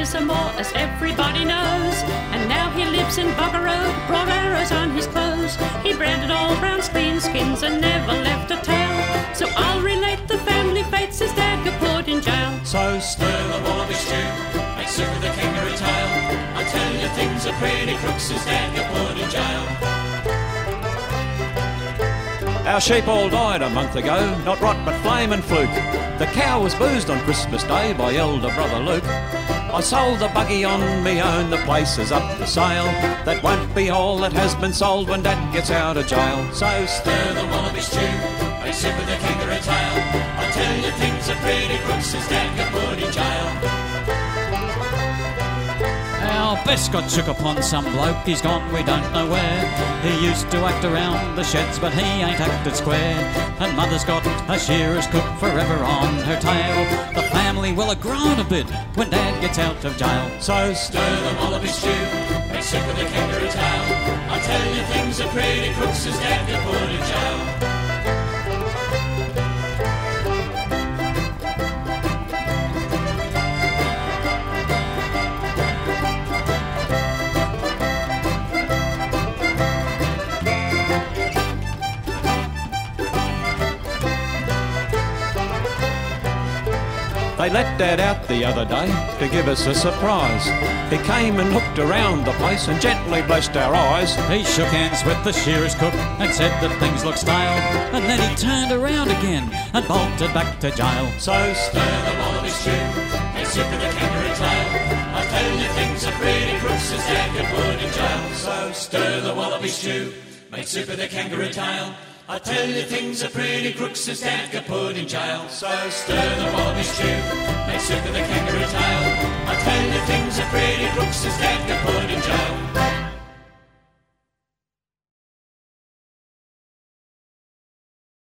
years or more, as everybody knows. And now he lives in Bugger Road, broad arrows on his clothes. He branded all Browns clean skins and never left a tail. So I'll relate the family fates his dad got put in jail. So stir the wallaby stew, make soup of the kangaroo tail. I tell you things are pretty crooks his dad got put in jail. Our sheep all died a month ago, not rot but flame and fluke. The cow was boozed on Christmas Day by elder brother Luke. I sold the buggy on me own, the place is up for sale. That won't be all that has been sold when Dad gets out of jail. So stir the wallaby stew, make soup of the kangaroo tail. I tell you things are pretty crooks his Dad got put in jail. Our Bess got shook upon some bloke, he's gone we don't know where. He used to act around the sheds but he ain't acted square. And Mother's got a shearer's cook forever on her tail. The family will have grown a bit when Dad gets out of jail. So stir the wallaby stew, make soup of the kangaroo tail. I tell you things are pretty crooks his Dad got put in jail. They let Dad out the other day to give us a surprise. He came and looked around the place and gently blessed our eyes. He shook hands with the shearer's cook and said that things looked stale. And then he turned around again and bolted back to jail. So stir the wallaby stew, make soup of the kangaroo tail. I tell you things are pretty crooks his Dad got put in jail. So stir the wallaby stew, make soup of the kangaroo tail. I tell you things are pretty crooks his Dad got put in jail. So stir the wallaby stew, make soup of the kangaroo tail. I tell you things are pretty crooks his Dad got put in jail.